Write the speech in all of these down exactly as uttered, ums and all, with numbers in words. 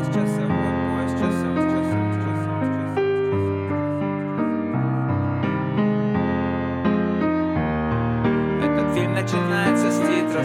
часовой, поезд часовой, часовой, часовой. Этот фильм начинается с титров.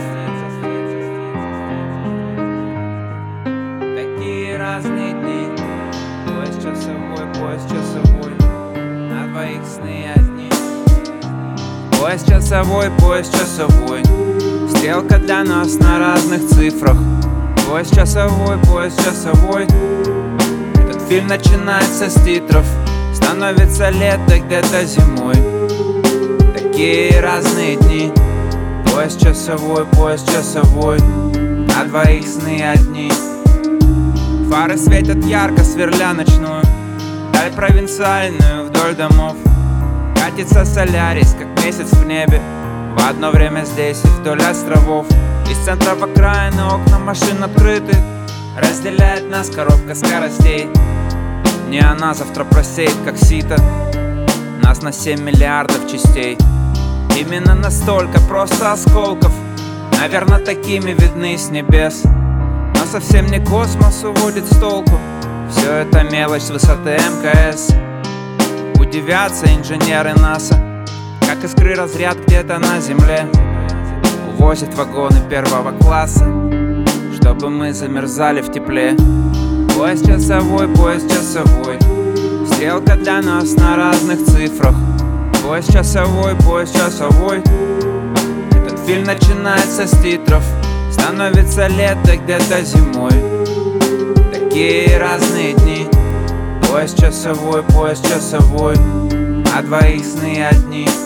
Такие разные дни. Поезд часовой, поезд часовой. На двоих сны одни. Поезд часовой, поезд часовой. Стрелка для нас на разных цифрах. Поезд часовой, поезд часовой. Этот фильм начинается с титров. Становится лето где-то зимой. Такие разные дни. Поезд часовой, поезд часовой. На двоих сны одни. Фары светят ярко, сверля ночную даль провинциальную вдоль домов. Катится Солярис, как месяц в небе. В одно время здесь и вдоль островов. Из центра в окраины окна машин открыты. Разделяет нас коробка скоростей. Не она завтра просеет, как сито. Нас на семь миллиардов частей. Именно настолько просто осколков. Наверное, такими видны с небес. Но совсем не космос уводит с толку. Все это мелочь с высоты эм ка эс. Удивятся инженеры НАСА, как искры разряд где-то на земле. Увозят вагоны первого класса, чтобы мы замерзали в тепле. Поезд часовой, поезд часовой. Стрелка для нас на разных цифрах. Поезд часовой, поезд часовой. Этот фильм начинается с титров. Становится лето где-то зимой. Такие разные дни. Поезд часовой, поезд часовой. На двоих сны одни.